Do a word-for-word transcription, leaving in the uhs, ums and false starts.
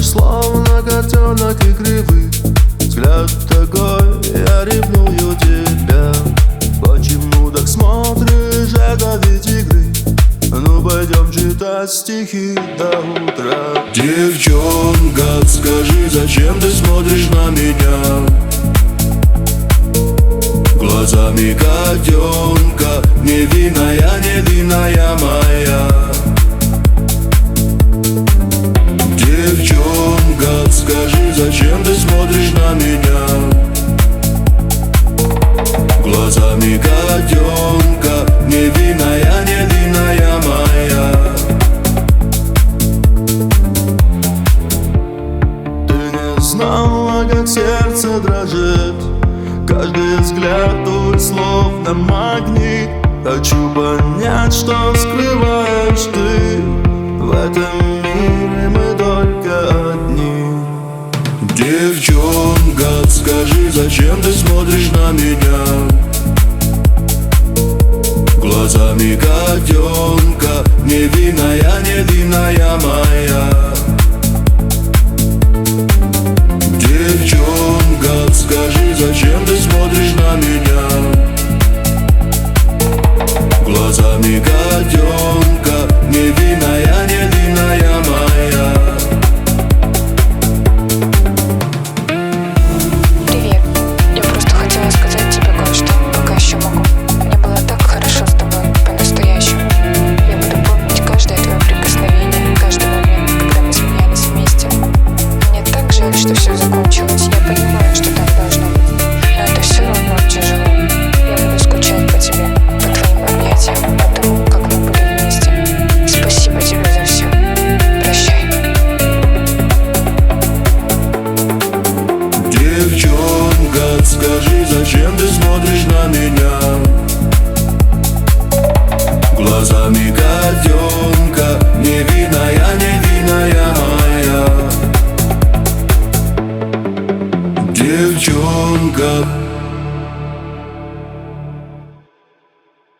словно котенок игривый. Взгляд такой, я ревную тебя. Почему так смотришь, это ведь игры? Ну пойдем читать стихи до утра. Девчонка, скажи, зачем ты смотришь на меня глазами котенка? Невинная, невинная моя девчонка, скажи, зачем ты смотришь на меня глазами котенка? Невинная, невинная моя. Ты не знала, как сердце дрожит, каждый взгляд твой словно магнит. Хочу понять, что скрываешь ты. В этом мире мы только одни. Девчонка, скажи, зачем ты смотришь на меня глазами котенка? Невинная, невинная моя девчонка, скажи, зачем ты смотришь на меня глазами котенка? Невинная, невинная моя. Привет, я просто хотела сказать тебе кое-что, пока еще могу. Мне было так хорошо с тобой, по-настоящему. Я буду помнить каждое твое прикосновение, каждый момент, когда мы смеялись вместе. Мне так жаль, что все закончилось. Я понимаю, что так должно быть, но это все равно тяжело. Я буду скучать по тебе, по твоим объятиям, по тому, как мы были вместе. Спасибо тебе за все. Прощай. Девчонка, скажи, зачем ты смотришь на меня глазами котенка?